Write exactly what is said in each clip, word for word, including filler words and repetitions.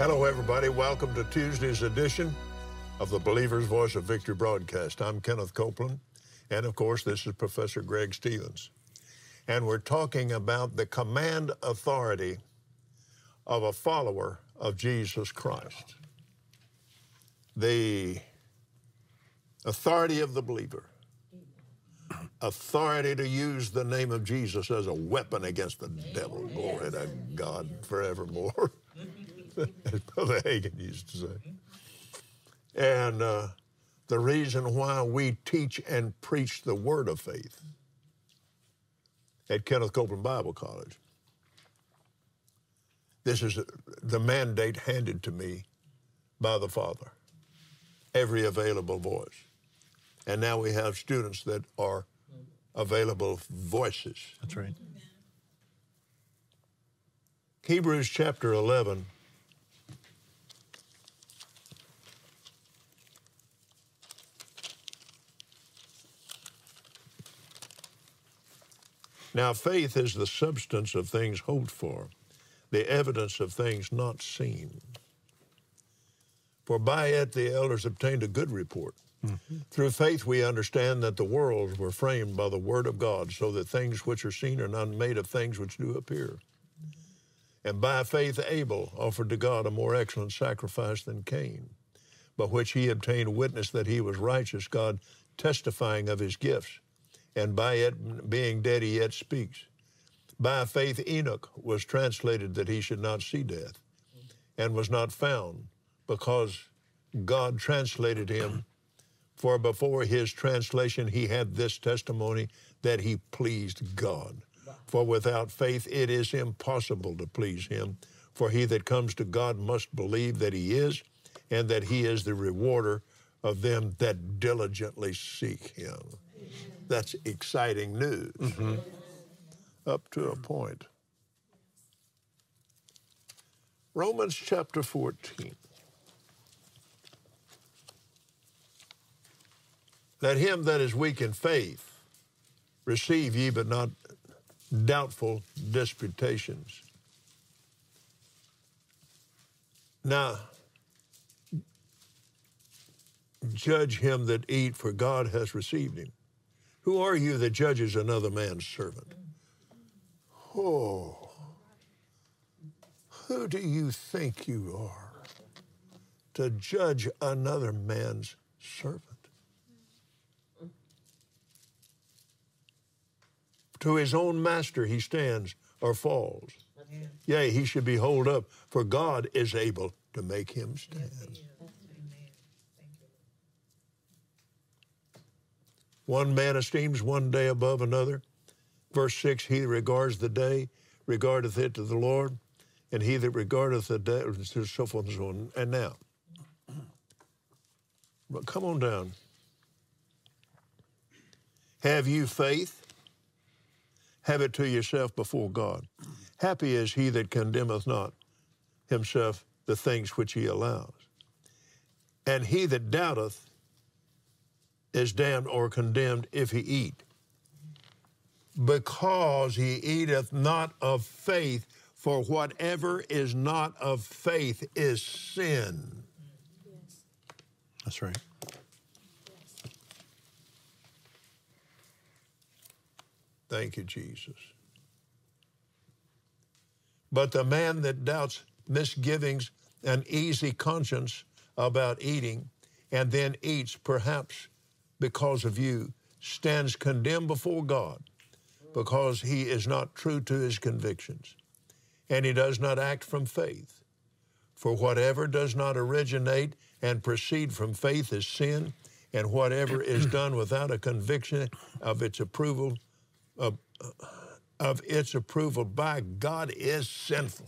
Hello, everybody. Welcome to Tuesday's edition of the Believer's Voice of Victory broadcast. I'm Kenneth Copeland, and of course, this is Professor Greg Stevens. And we're talking about the command authority of a follower of Jesus Christ. The authority of the believer. Authority to use the name of Jesus as a weapon against the devil. Glory to God forevermore. As Brother Hagin used to say. And uh, the reason why we teach and preach the word of faith at Kenneth Copeland Bible College. This is the mandate handed to me by the Father. Every available voice. And now we have students that are available voices. That's right. Hebrews chapter eleven. Now, faith is the substance of things hoped for, the evidence of things not seen. For by it the elders obtained a good report. Mm-hmm. Through faith we understand that the worlds were framed by the word of God, so that things which are seen are not made of things which do appear. And by faith Abel offered to God a more excellent sacrifice than Cain, by which he obtained witness that he was righteous, God testifying of his gifts. And by it being dead, he yet speaks. By faith, Enoch was translated that he should not see death, and was not found, because God translated him. For before his translation, he had this testimony, that he pleased God. For without faith, it is impossible to please him. For he that comes to God must believe that he is, and that he is the rewarder of them that diligently seek him. That's exciting news, mm-hmm. up to a point. Romans chapter fourteen. Let him that is weak in faith receive ye, but not doubtful disputations. Now, judge him that eat, for God has received him. Who are you that judges another man's servant? Oh, who do you think you are to judge another man's servant? To his own master he stands or falls. Yea, he should be hold up, for God is able to make him stand. One man esteems one day above another. Verse six, he that regards the day regardeth it to the Lord, and he that regardeth the day, so forth and so on. And now, but come on down. Have you faith? Have it to yourself before God. Happy is he that condemneth not himself the things which he allows. And he that doubteth is damned or condemned if he eat, because he eateth not of faith, for whatever is not of faith is sin. That's right. Thank you, Jesus. But the man that doubts misgivings, an easy conscience about eating, and then eats, perhaps because of you, stands condemned before God, because he is not true to his convictions, and he does not act from faith. For whatever does not originate and proceed from faith is sin, and whatever is done without a conviction of its approval, of, of its approval by God is sinful.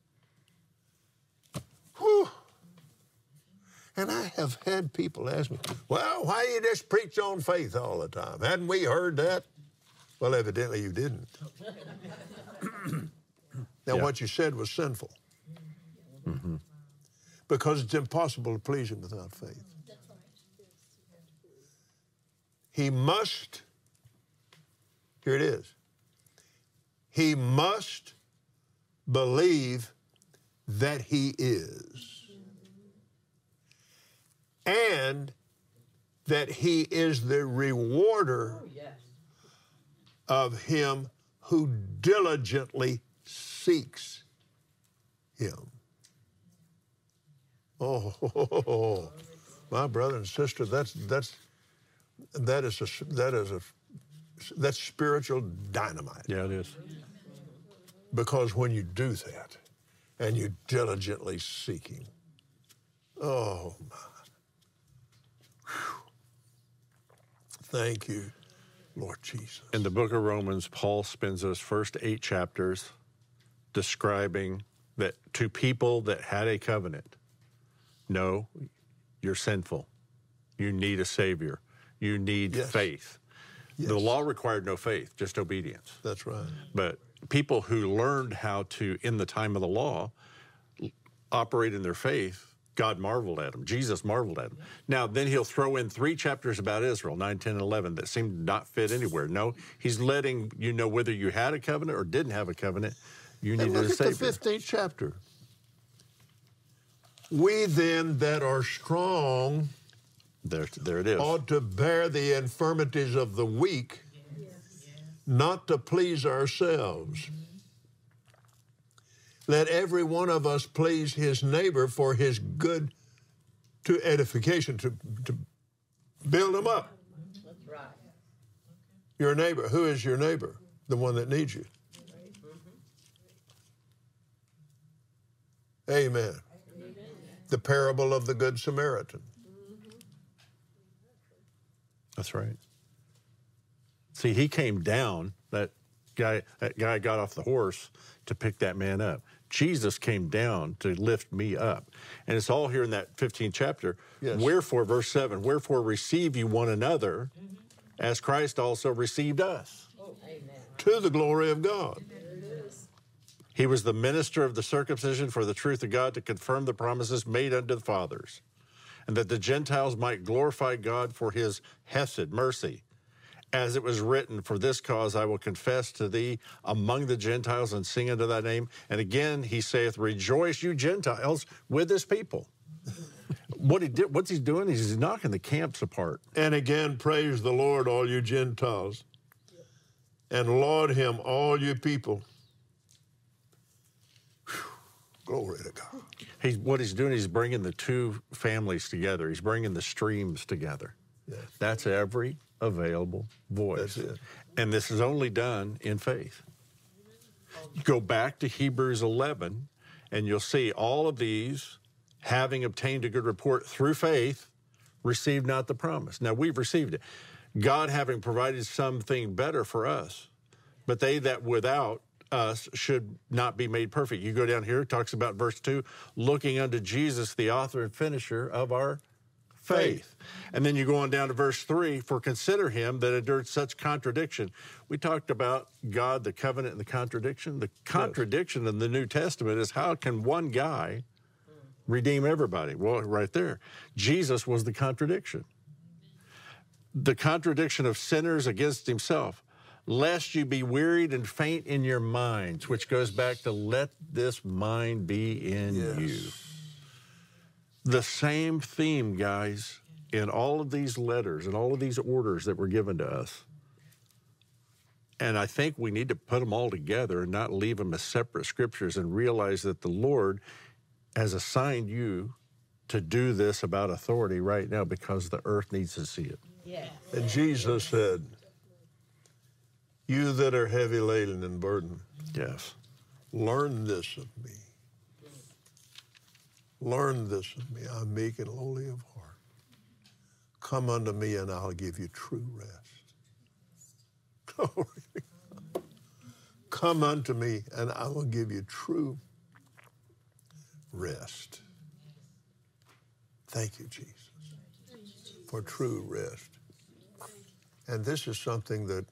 Whew. And I have had people ask me, well, why do you just preach on faith all the time? Hadn't we heard that? Well, evidently you didn't. Now, yeah. What you said was sinful. Mm-hmm. Because it's impossible to please him without faith. He must, here it is, he must believe that he is, and that he is the rewarder Oh, yes. of him who diligently seeks him. Oh, my brother and sister, that's that's that is a that is a that's spiritual dynamite. Yeah, it is. Because when you do that and you diligently seek him, oh my. Whew. Thank you, Lord Jesus. In the book of Romans, Paul spends those first eight chapters describing that to people that had a covenant, no, you're sinful. You need a Savior. You need Yes. faith. Yes. The law required no faith, just obedience. That's right. But people who learned how to, in the time of the law, operate in their faith, God marveled at them. Jesus marveled at them. Now, then he'll throw in three chapters about Israel, nine, ten, and eleven, that seem to not fit anywhere. No, he's letting you know whether you had a covenant or didn't have a covenant, you And needed look a at the Savior. fifteenth chapter. We then that are strong There, there it is. ought to bear the infirmities of the weak, not to please ourselves. Let every one of us please his neighbor for his good to edification, to, to build him up. That's right. Your neighbor. Who is your neighbor? The one that needs you. Amen. The parable of the Good Samaritan. That's right. See, he came down, that guy, that guy got off the horse to pick that man up. Jesus came down to lift me up. And it's all here in that fifteenth chapter. Yes. Wherefore, verse seven, wherefore receive you one another as Christ also received us. Oh, amen. To the glory of God. He was the minister of the circumcision for the truth of God to confirm the promises made unto the fathers, and that the Gentiles might glorify God for his hesed, mercy. As it was written, for this cause I will confess to thee among the Gentiles and sing unto thy name. And again he saith, rejoice you Gentiles with his people. What he did, what's he doing? He's knocking the camps apart. And again, praise the Lord, all you Gentiles, and laud him, all you people. Whew. Glory to God. He's, what he's doing, he's bringing the two families together. He's bringing the streams together. Yes. That's every available voice. That's it. And this is only done in faith. Go back to Hebrews eleven, and you'll see all of these, having obtained a good report through faith, received not the promise. Now, we've received it. God having provided something better for us, but they that without us should not be made perfect. You go down here, it talks about verse two, looking unto Jesus, the author and finisher of our faith. And then you go on down to verse three, for consider him that endured such contradiction. We talked about God, the covenant, and the contradiction. The contradiction in the New Testament is how can one guy redeem everybody? Well, right there. Jesus was the contradiction. The contradiction of sinners against himself. Lest you be wearied and faint in your minds, which goes back to let this mind be in Yes. you. The same theme, guys, in all of these letters and all of these orders that were given to us. And I think we need to put them all together and not leave them as separate scriptures and realize that the Lord has assigned you to do this about authority right now because the earth needs to see it. Yes. And Jesus said, you that are heavy laden and burdened, Yes. learn this of me. Learn this of me. I'm meek and lowly of heart. Come unto me and I'll give you true rest. Glory to God. Come unto me and I will give you true rest. Thank you, Jesus, for true rest. And this is something that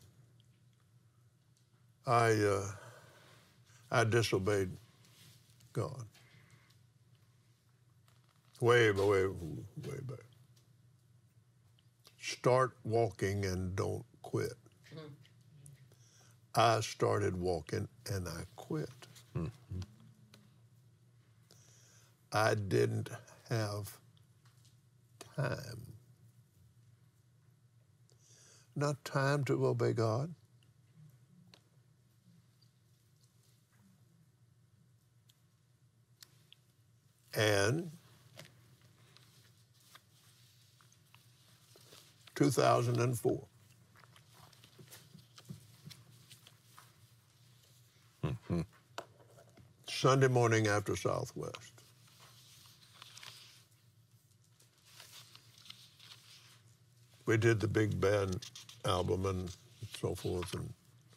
I uh, I disobeyed God. Way, way, way back. Start walking and don't quit. Mm-hmm. I started walking and I quit. Mm-hmm. I didn't have time. Not time to obey God. And two thousand four. Mm-hmm. Sunday morning after Southwest. We did the big band album and so forth. And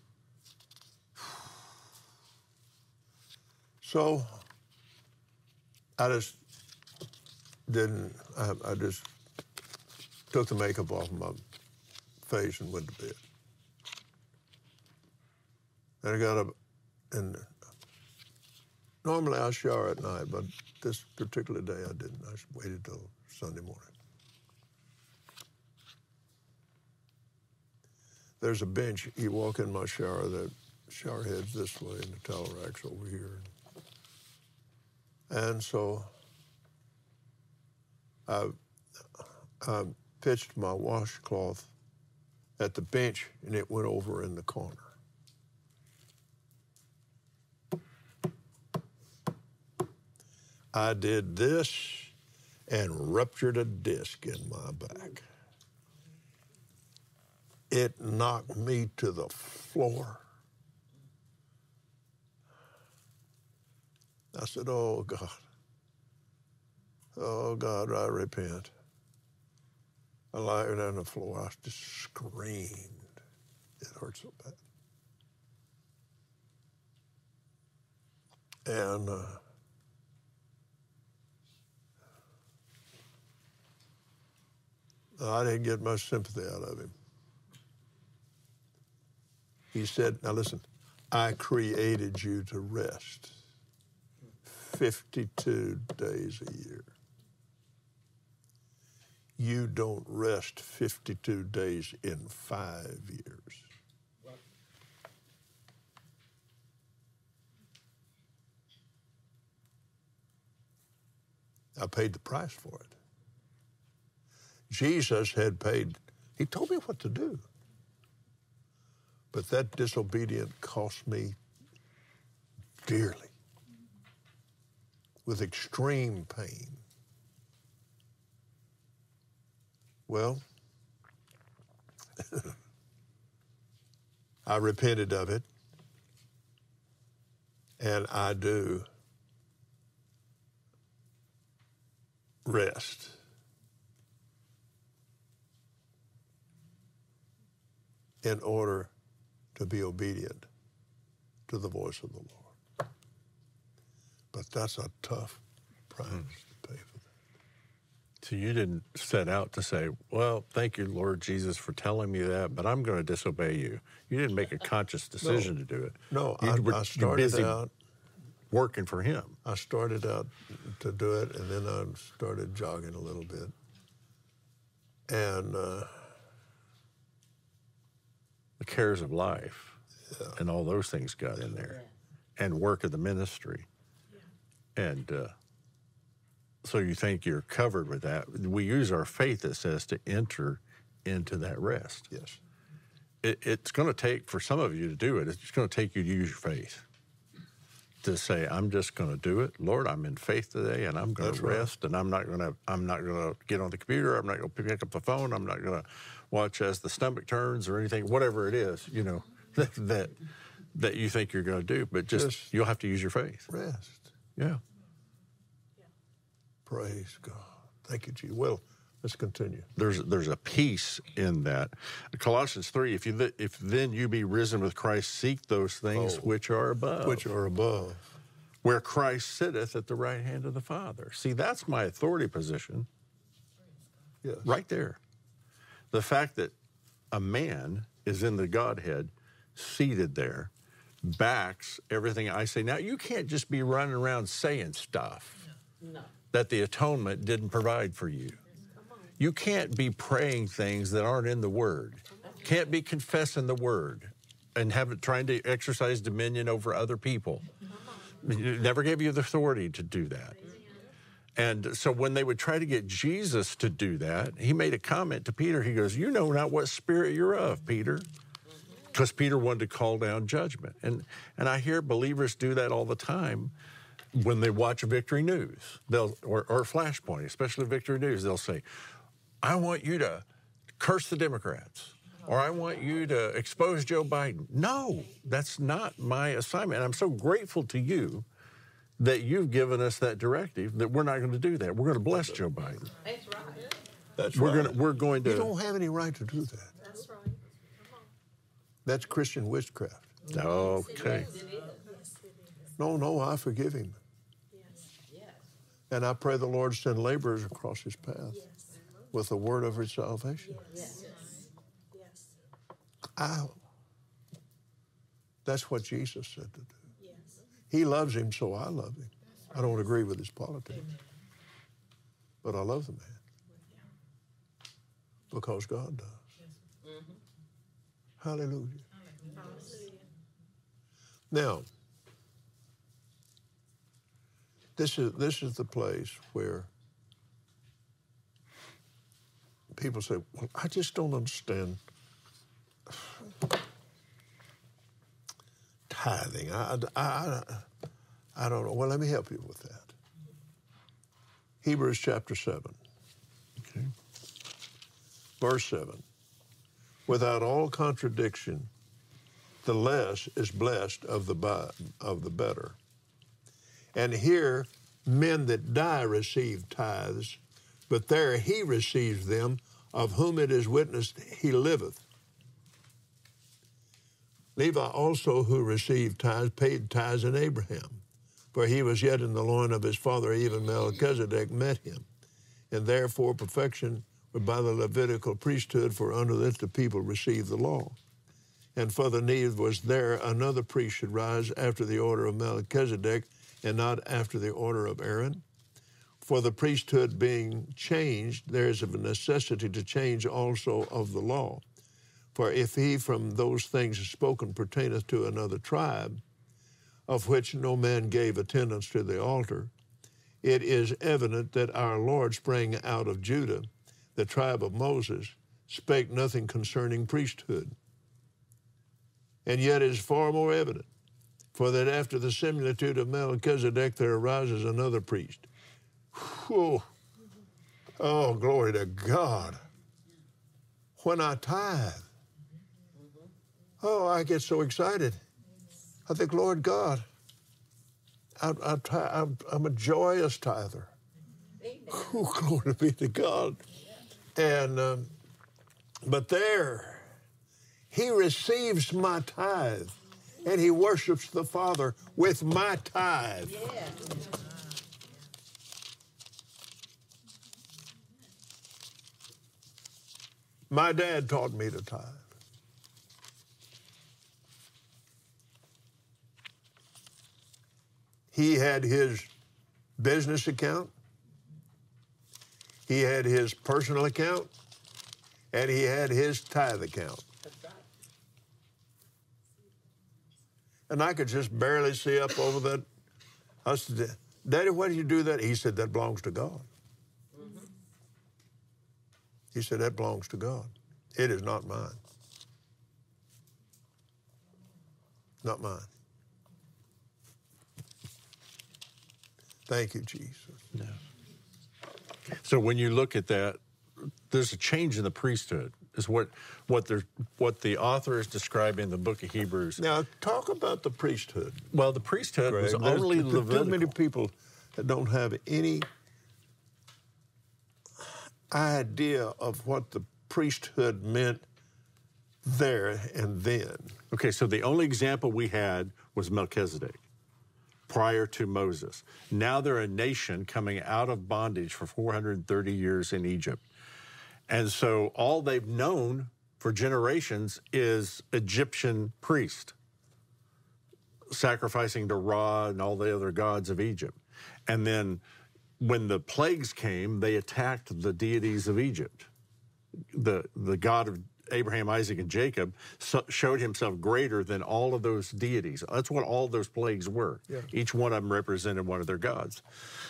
so I just didn't, I, I just took the makeup off my face and went to bed. And I got up, and normally I shower at night, but this particular day I didn't. I waited till Sunday morning. There's a bench. You walk in my shower, the shower head's this way, and the towel rack's over here. And so I, I pitched my washcloth at the bench, and it went over in the corner. I did this and ruptured a disc in my back. It knocked me to the floor. I said, oh, God. Oh, God, I repent. I lied on the floor. I just screamed. It hurt so bad. And uh, I didn't get much sympathy out of him. He said, now listen, I created you to rest fifty-two days a year. You don't rest fifty-two days in five years. I paid the price for it. Jesus had paid, he told me what to do. But that disobedience cost me dearly, with extreme pain. Well, I repented of it, and I do rest. In order to be obedient to the voice of the Lord. But that's a tough price mm. to pay for that. So you didn't set out to say, well, thank you, Lord Jesus, for telling me that, but I'm going to disobey you. You didn't make a conscious decision no, to do it. No, you I, were, I started busy out working for him. I started out to do it, and then I started jogging a little bit. And uh, the cares of life yeah. and all those things got in there, and work of the ministry. Yeah. And uh, so you think you're covered with that. We use our faith, it says, to enter into that rest. Yes. It, it's going to take, for some of you to do it, it's going to take you to use your faith. To say, I'm just going to do it. Lord, I'm in faith today, and I'm going to rest, right. and I'm not going to I'm not going to get on the computer. I'm not going to pick up the phone. I'm not going to watch as the stomach turns or anything, whatever it is, you know, that that, that you think you're going to do. But just, just you'll have to use your faith. Rest. Yeah. yeah. Praise God. Thank you, Jesus. Well, let's continue. There's there's a peace in that. Colossians three, if you if then you be risen with Christ, seek those things oh, which are above. Which are above. Where Christ sitteth at the right hand of the Father. See, that's my authority position. Yes. Right there. The fact that a man is in the Godhead, seated there, backs everything I say. Now, you can't just be running around saying stuff no. that the atonement didn't provide for you. You can't be praying things that aren't in the Word. Can't be confessing the Word and have it trying to exercise dominion over other people. It never gave you the authority to do that. And so when they would try to get Jesus to do that, he made a comment to Peter. He goes, you know not what spirit you're of, Peter. Because Peter wanted to call down judgment. And and I hear believers do that all the time when they watch Victory News they'll or, or Flashpoint, especially Victory News. They'll say, I want you to curse the Democrats, or I want you to expose Joe Biden. No, that's not my assignment. And I'm so grateful to you that you've given us that directive that we're not going to do that. We're going to bless Joe Biden. That's right. That's We're right. going to, we're going to. You don't have any right to do that. That's right. That's Christian witchcraft. Okay. Yes, it is. Yes, it is. No, no, I forgive him. Yes. Yes. And I pray the Lord send laborers across his path Yes. with the word of his salvation. Yes. Yes. I, that's what Jesus said to do. Yes. He loves him, so I love him. I don't agree with his politics, but I love the man because God does. Hallelujah. Now, this is this is the place where people say, well, I just don't understand tithing. I, I, I, I don't know. Well, let me help you with that. Hebrews chapter seven, Okay. verse seven. Without all contradiction, the less is blessed of the bi- of the better. And here, men that die receive tithes, but there he receives them, of whom it is witnessed he liveth. Levi also, who received tithes, paid tithes in Abraham, for he was yet in the loin of his father, even Melchizedek met him. And therefore perfection was by the Levitical priesthood, for under it the people received the law. And further need was there another priest should rise after the order of Melchizedek, and not after the order of Aaron. For the priesthood being changed, there is of a necessity to change also of the law. For if he from those things spoken pertaineth to another tribe, of which no man gave attendance to the altar, it is evident that our Lord sprang out of Judah, the tribe of Moses, spake nothing concerning priesthood. And yet it is far more evident, for that after the similitude of Melchizedek there arises another priest. Whew. Oh, glory to God. When I tithe, oh, I get so excited. I think, Lord God, I, I, I'm, I'm a joyous tither. Oh, glory be to God. And, um, but there, he receives my tithe, and he worships the Father with my tithe. Yeah. My dad taught me to tithe. He had his business account, he had his personal account, and he had his tithe account. That's right. And I could just barely see up over that. I said, Daddy, why did you do that? He said, that belongs to God. Mm-hmm. He said, that belongs to God. It is not mine. Not mine. Thank you, Jesus. Yeah. So when you look at that, there's a change in the priesthood, is what what the what the author is describing in the book of Hebrews. Now, talk about the priesthood. Well, the priesthood Greg. was There's only too- too Levitical. many people that don't have any idea of what the priesthood meant there and then. Okay, so the only example we had was Melchizedek prior to Moses. Now they're a nation coming out of bondage for four hundred thirty years in Egypt. And so all they've known for generations is Egyptian priest sacrificing to Ra and all the other gods of Egypt. And then when the plagues came, they attacked the deities of Egypt. The, the God of Abraham, Isaac, and Jacob so, showed himself greater than all of those deities. That's what all those plagues were. Yeah. Each one of them represented one of their gods.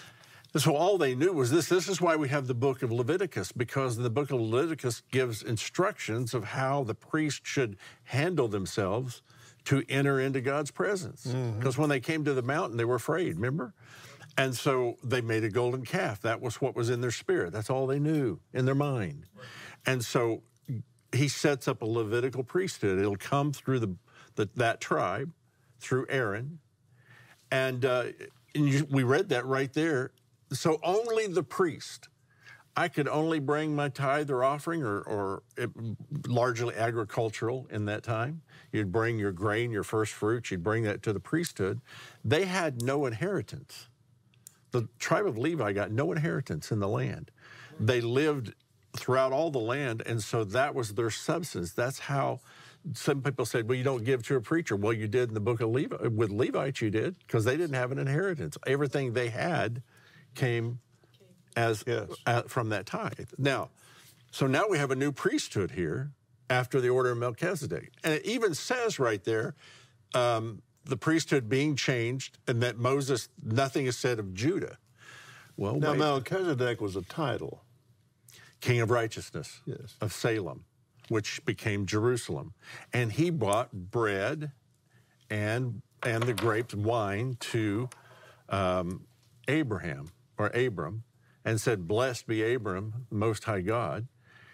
So all they knew was this. This is why we have the book of Leviticus, because the book of Leviticus gives instructions of how the priest should handle themselves to enter into God's presence. Because mm-hmm. when they came to the mountain, they were afraid, remember? And so they made a golden calf. That was what was in their spirit. That's all they knew in their mind. Right. And so he sets up a Levitical priesthood. It'll come through the, the that tribe, through Aaron. And, uh, and you, we read that right there. So only the priest. I could only bring my tithe or offering, or, or it, largely agricultural in that time. You'd bring your grain, your first fruits, you'd bring that to the priesthood. They had no inheritance. The tribe of Levi got no inheritance in the land. They lived throughout all the land, and so that was their substance. That's how some people said, well, you don't give to a preacher. Well, you did in the book of Levi. With Levites, you did, because they didn't have an inheritance. Everything they had came as yes. uh, from that tithe. Now, so now we have a new priesthood here after the order of Melchizedek. And it even says right there, um, the priesthood being changed, and that Moses, nothing is said of Judah. Well, now wait. Melchizedek was a title. King of righteousness yes. of Salem, which became Jerusalem. And he brought bread and, and the grapes and wine to um, Abraham, or Abram, and said, blessed be Abram, the Most High God.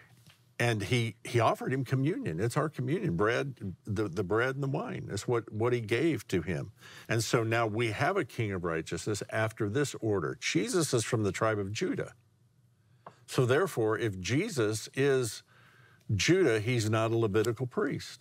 And he he offered him communion. It's our communion, bread, the, the bread and the wine. That's what, what he gave to him. And so now we have a king of righteousness after this order. Jesus is from the tribe of Judah. So therefore, if Jesus is Judah, he's not a Levitical priest.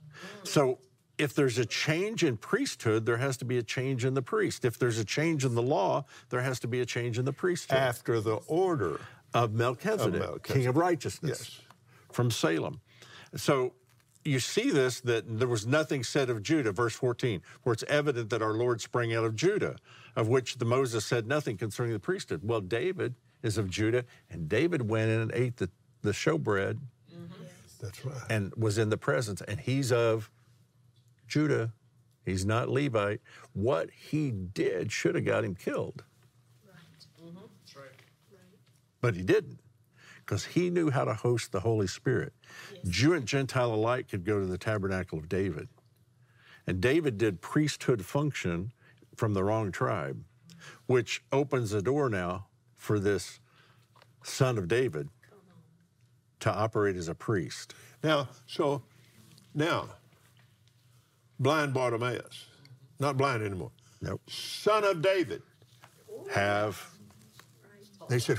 So if there's a change in priesthood, there has to be a change in the priest. If there's a change in the law, there has to be a change in the priesthood. After the order of Melchizedek, of Melchizedek. King of righteousness, yes. from Salem. So you see this, that there was nothing said of Judah, verse fourteen, where it's evident that our Lord sprang out of Judah, of which the Moses said nothing concerning the priesthood. Well, David is of Judah, and David went in and ate the, the showbread. Mm-hmm. That's right. And was in the presence, and he's of Judah. He's not Levite. What he did should have got him killed. Right. Mm-hmm. That's right. Right. But he didn't, because he knew how to host the Holy Spirit. Yes. Jew and Gentile alike could go to the tabernacle of David. And David did priesthood function from the wrong tribe, which opens the door now for this son of David to operate as a priest. Now, so, now, blind Bartimaeus, not blind anymore. Nope. Son of David. Have. They said,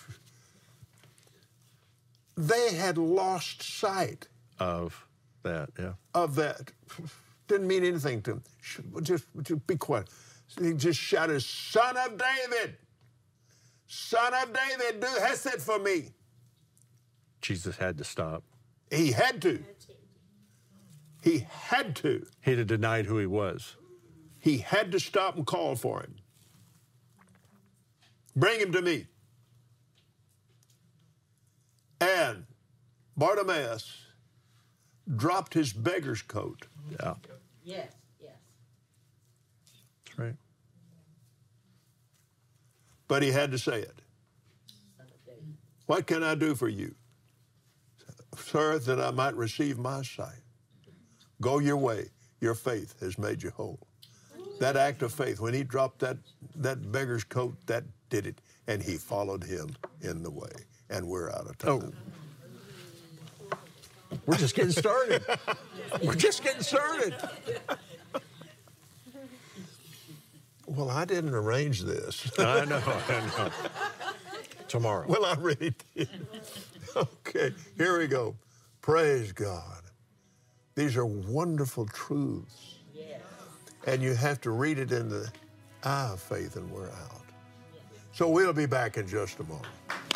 they had lost sight of that, yeah. Of that. Didn't mean anything to them. Just, just be quiet. He just shouted, Son of David! Son of David, do hesed for me. Jesus had to stop. He had to. He had to. He'd have denied who he was. He had to stop and call for him. Bring him to me. And Bartimaeus dropped his beggar's coat. Yeah. Yes, yes. That's right. But he had to say it. What can I do for you? Sir, that I might receive my sight. Go your way. Your faith has made you whole. That act of faith, when he dropped that, that beggar's coat, that did it. And he followed him in the way. And we're out of time. Oh. We're just getting started. We're just getting started. Well, I didn't arrange this. I know, I know. Tomorrow. Well, I really did. Okay, here we go. Praise God. These are wonderful truths. Yes. And you have to read it in the eye of faith, and we're out. So we'll be back in just a moment.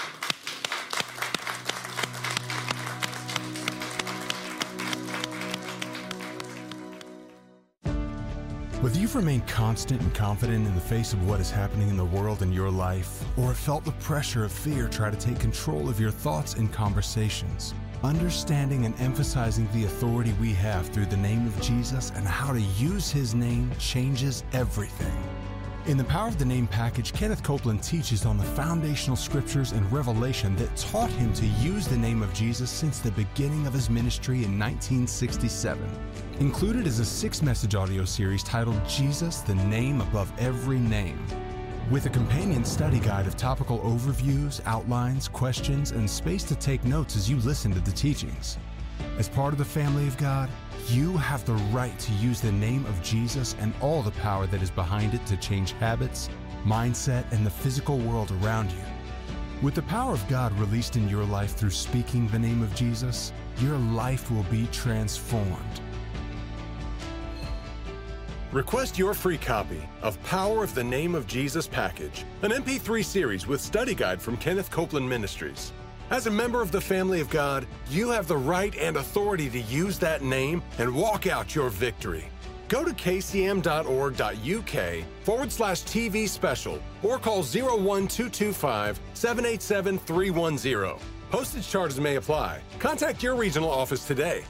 Whether you've remained constant and confident in the face of what is happening in the world and your life, or have felt the pressure of fear try to take control of your thoughts and conversations, understanding and emphasizing the authority we have through the name of Jesus and how to use his name changes everything. In the Power of the Name package, Kenneth Copeland teaches on the foundational scriptures and revelation that taught him to use the name of Jesus since the beginning of his ministry in nineteen sixty-seven. Included is a six-message audio series titled Jesus, the Name Above Every Name, with a companion study guide of topical overviews, outlines, questions, and space to take notes as you listen to the teachings. As part of the family of God, you have the right to use the name of Jesus and all the power that is behind it to change habits, mindset, and the physical world around you. With the power of God released in your life through speaking the name of Jesus, your life will be transformed. Request your free copy of Power of the Name of Jesus package, an M P three series with study guide from Kenneth Copeland Ministries. As a member of the family of God, you have the right and authority to use that name and walk out your victory. Go to kcm.org.uk forward slash TV special or call zero one two two five, seven eight seven, three one zero. Postage charges may apply. Contact your regional office today.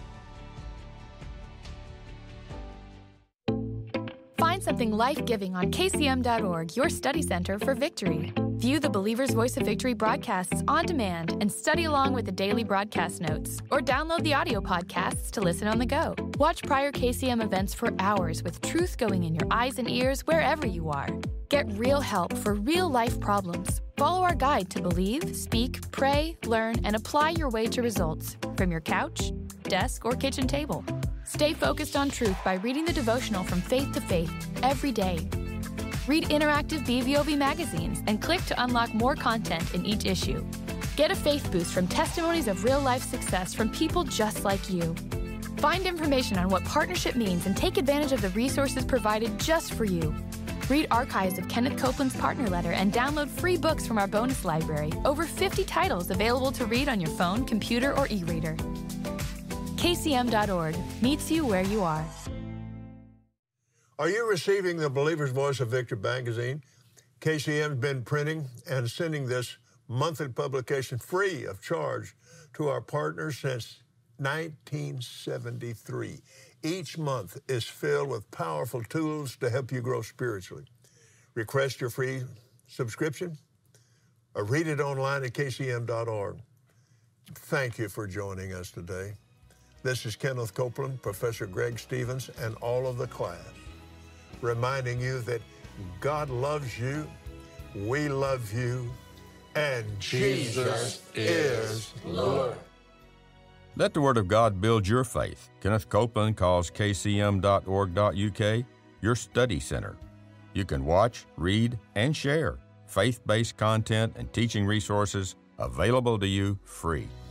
Find something life-giving on k c m dot org, your study center for victory. View the Believer's Voice of Victory broadcasts on demand and study along with the daily broadcast notes, or download the audio podcasts to listen on the go. Watch prior K C M events for hours with truth going in your eyes and ears wherever you are. Get real help for real-life problems. Follow our guide to believe, speak, pray, learn, and apply your way to results from your couch, desk, or kitchen table. Stay focused on truth by reading the devotional From Faith to Faith every day. Read interactive B V O V magazines and click to unlock more content in each issue. Get a faith boost from testimonies of real-life success from people just like you. Find information on what partnership means and take advantage of the resources provided just for you. Read archives of Kenneth Copeland's partner letter and download free books from our bonus library. Over fifty titles available to read on your phone, computer, or e-reader. k c m dot org meets you where you are. Are you receiving the Believer's Voice of Victory magazine? K C M's been printing and sending this monthly publication free of charge to our partners since nineteen seventy-three. Each month is filled with powerful tools to help you grow spiritually. Request your free subscription or read it online at k c m dot org. Thank you for joining us today. This is Kenneth Copeland, Professor Greg Stevens, and all of the class, reminding you that God loves you, we love you, and Jesus is Lord. Let the Word of God build your faith. Kenneth Copeland calls k c m dot org dot u k your study center. You can watch, read, and share faith-based content and teaching resources available to you free.